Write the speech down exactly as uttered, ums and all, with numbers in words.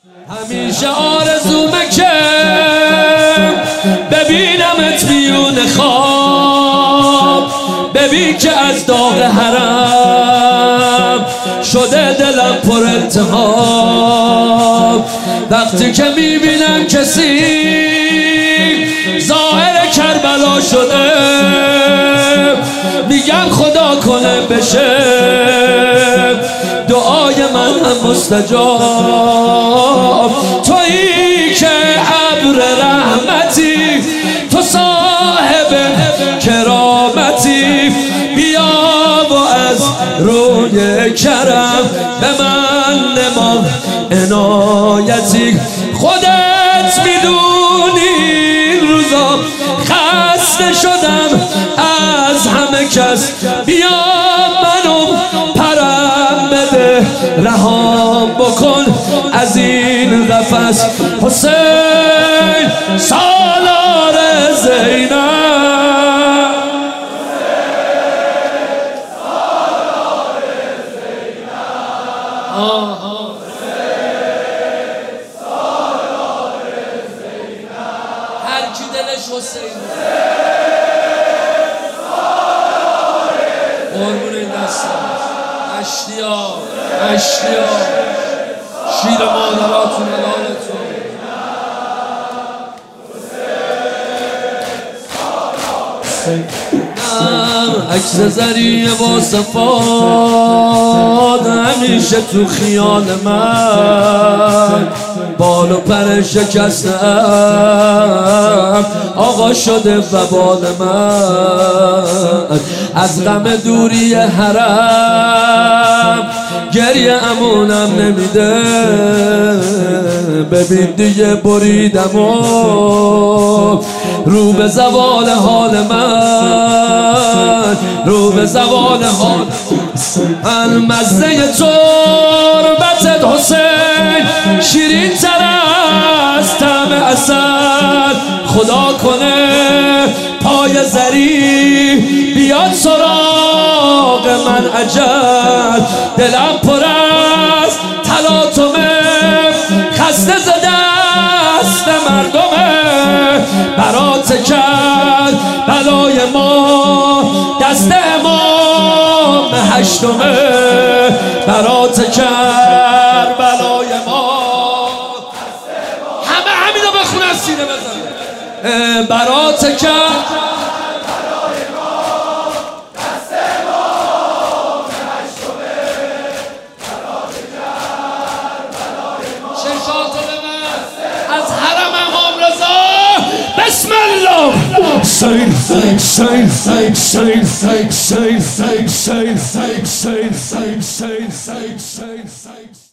همیشه آرزومه که ببینمت میون خواب، ببین که از داغ حرم شده دلم پر التهاب. وقتی که میبینم کسی ظاهر کربلا شده، میگم خدا کنه بشه دعای من هم مستجاب. تویی که ابر رحمتی، تو صاحب کرامتی، بیا و از روی کرم به من نما عنایتی. خودت میدونی این روزا خسته شدم از همه کس، بیا منو پرم بده رهام بکن از این قفس. حسین سالار زینب، آها هر کی دلش حسین قربون این دستم. اشتیا اشتیا شیر مادراتون حلالتون. عکس زریه با صفاد همیشه تو خیال من، بال و پر شکستم آقا شده وبال من. از غم دوری حرم گریه امونم نمیده، ببین دیگه بریدم و رو به زوال حال من، رو به زوال حال من. مزه تربتت حسین شیرین تر از طعم عسل، خدا کنه پای زری بیاد سراغ من عجل. دلم پر از تلاطمه خسته ز دست مردمه، برات کرد بلای ما دست امام هشتمه، برات کرد بلای ما. همه همینو بخونه از سینه بزنه. برات کرد از حرم امام رضا. بسم الله. Saint, saint, saint, saint, saint, saint, saint, saint, saint, saint, saint, saint, saint, saint, saint.